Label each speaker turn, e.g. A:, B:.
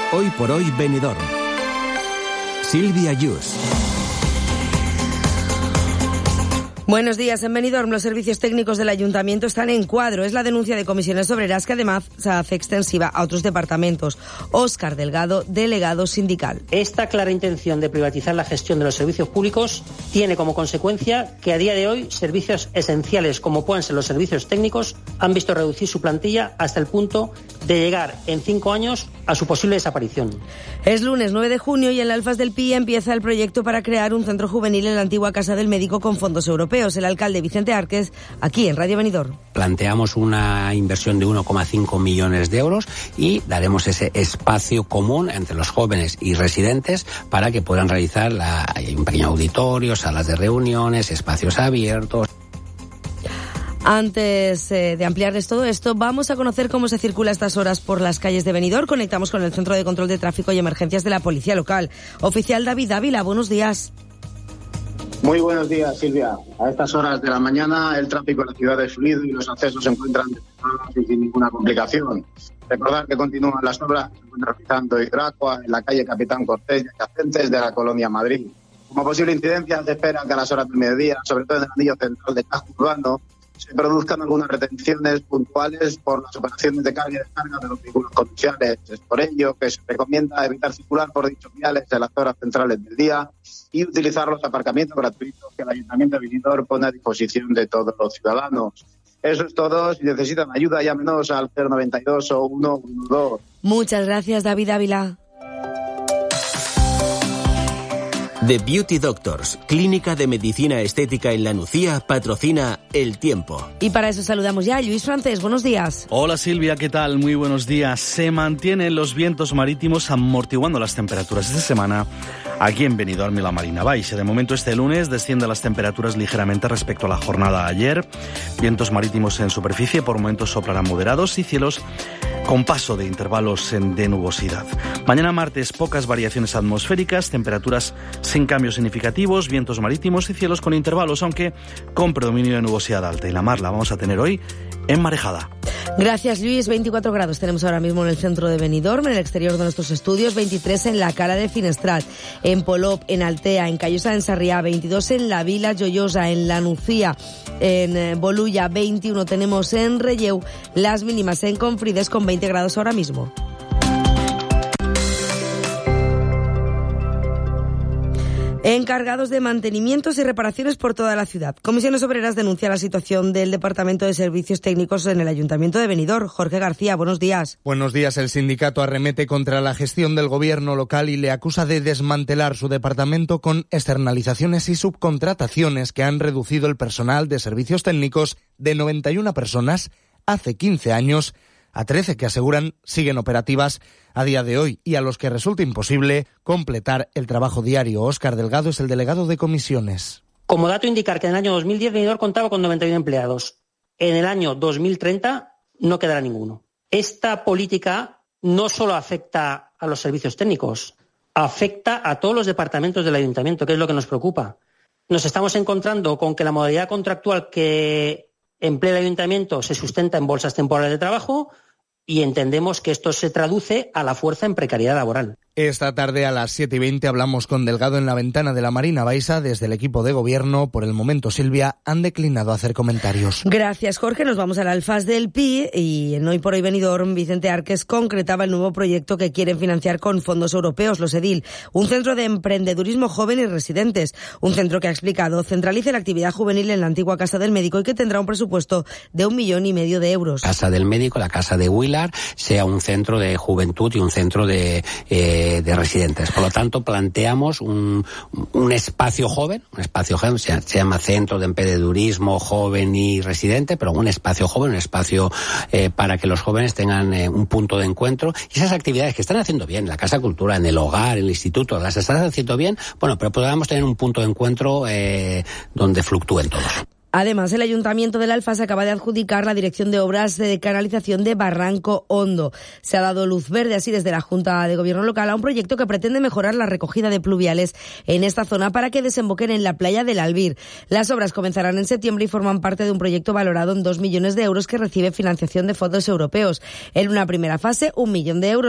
A: Hoy por hoy Benidorm. Silvia Yus.
B: Buenos días. En Benidorm, los servicios técnicos del Ayuntamiento están en cuadro. Es la denuncia de Comisiones Obreras que además se hace extensiva a otros departamentos. Óscar Delgado, delegado sindical.
C: Esta clara intención de privatizar la gestión de los servicios públicos tiene como consecuencia que a día de hoy servicios esenciales como puedan ser los servicios técnicos han visto reducir su plantilla hasta el punto de llegar en 5 años a su posible desaparición.
B: Es lunes 9 de junio y en la Alfas del Pi empieza el proyecto para crear un centro juvenil en la antigua Casa del Médico con fondos europeos. El alcalde Vicente Árquez, aquí en Radio Benidorm.
D: Planteamos una inversión de 1,5 millones de euros y daremos ese espacio común entre los jóvenes y residentes para que puedan realizar un pequeño auditorio, salas de reuniones, espacios abiertos.
B: Antes de ampliarles todo esto, vamos a conocer cómo se circula a estas horas por las calles de Benidorm. Conectamos con el Centro de Control de Tráfico y Emergencias de la Policía Local. Oficial David Ávila, buenos días.
E: Muy buenos días, Silvia. A estas horas de la mañana el tráfico en la ciudad es fluido y los accesos se encuentran despejados y sin ninguna complicación. Recordar que continúan las obras, se encuentra realizando Hidracua en la calle Capitán Cortés y adyacentes de la Colonia Madrid. Como posible incidencia se espera que a las horas del mediodía, sobre todo en el anillo central de casco urbano, se produzcan algunas retenciones puntuales por las operaciones de carga y descarga de los vehículos comerciales. Es por ello que se recomienda evitar circular por dichos viales en las horas centrales del día y utilizar los aparcamientos gratuitos que el Ayuntamiento de Benidorm pone a disposición de todos los ciudadanos. Eso es todo. Si necesitan ayuda, llámenos al 092 o 112.
B: Muchas gracias, David Ávila.
A: The Beauty Doctors, clínica de medicina estética en La Nucía, patrocina El Tiempo.
B: Y para eso saludamos ya a Lluís Francés. Buenos días.
F: Hola Silvia, ¿qué tal? Muy buenos días. Se mantienen los vientos marítimos amortiguando las temperaturas esta semana aquí en Benidorm y la Marina Baixa. De momento este lunes descienden las temperaturas ligeramente respecto a la jornada de ayer. Vientos marítimos en superficie por momentos soplarán moderados y cielos con paso de intervalos de nubosidad. Mañana martes pocas variaciones atmosféricas, temperaturas sin cambios significativos, vientos marítimos y cielos con intervalos, aunque con predominio de nubosidad alta. Y la mar la vamos a tener hoy enmarejada.
B: Gracias, Luis. 24 grados tenemos ahora mismo en el centro de Benidorm, en el exterior de nuestros estudios, 23 en la Cala de Finestrat, en Polop, en Altea, en Callosa, en Sarriá, 22 en la Vila Joiosa, en La Nucía, en Bolulla, 21 tenemos en Relleu, las mínimas en Confrides con 20 grados ahora mismo. Encargados de mantenimientos y reparaciones por toda la ciudad. Comisiones Obreras denuncia la situación del Departamento de Servicios Técnicos en el Ayuntamiento de Benidorm. Jorge García, buenos días.
G: Buenos días. El sindicato arremete contra la gestión del gobierno local y le acusa de desmantelar su departamento con externalizaciones y subcontrataciones que han reducido el personal de servicios técnicos de 91 personas hace 15 años a 13 que aseguran siguen operativas a día de hoy y a los que resulta imposible completar el trabajo diario. Óscar Delgado es el delegado de comisiones.
C: Como dato indicar que en el año 2010 Benidorm contaba con 91 empleados. En el año 2030 no quedará ninguno. Esta política no solo afecta a los servicios técnicos, afecta a todos los departamentos del ayuntamiento, que es lo que nos preocupa. Nos estamos encontrando con que la modalidad contractual que emplea el ayuntamiento se sustenta en bolsas temporales de trabajo y entendemos que esto se traduce a la fuerza en precariedad laboral.
G: Esta tarde a las 7:20 hablamos con Delgado en la ventana de la Marina Baixa. Desde el equipo de gobierno, por el momento, Silvia, han declinado hacer comentarios.
B: Gracias, Jorge. Nos vamos al Alfas del Pi y en Hoy por Hoy Benidorm, Vicente Árquez concretaba el nuevo proyecto que quieren financiar con fondos europeos, los EDIL. Un centro de emprendedurismo joven y residentes. Un centro que ha explicado centraliza la actividad juvenil en la antigua Casa del Médico y que tendrá un presupuesto de 1,5 millones de euros.
D: Casa del Médico, la Casa de Huilar, sea un centro de juventud y un centro de residentes. Por lo tanto, planteamos un espacio joven, se llama Centro de Emprendedurismo Joven y Residente, pero un espacio joven, un espacio para que los jóvenes tengan un punto de encuentro. Y esas actividades que están haciendo bien, la Casa Cultura, en el hogar, en el instituto, las están haciendo bien, bueno, pero podamos tener un punto de encuentro donde fluctúen todos.
B: Además, el Ayuntamiento del Alfas acaba de adjudicar la dirección de obras de canalización de Barranco Hondo. Se ha dado luz verde así desde la Junta de Gobierno local a un proyecto que pretende mejorar la recogida de pluviales en esta zona para que desemboquen en la playa del Albir. Las obras comenzarán en septiembre y forman parte de un proyecto valorado en 2 millones de euros que recibe financiación de fondos europeos. En una primera fase, 1 millón de euros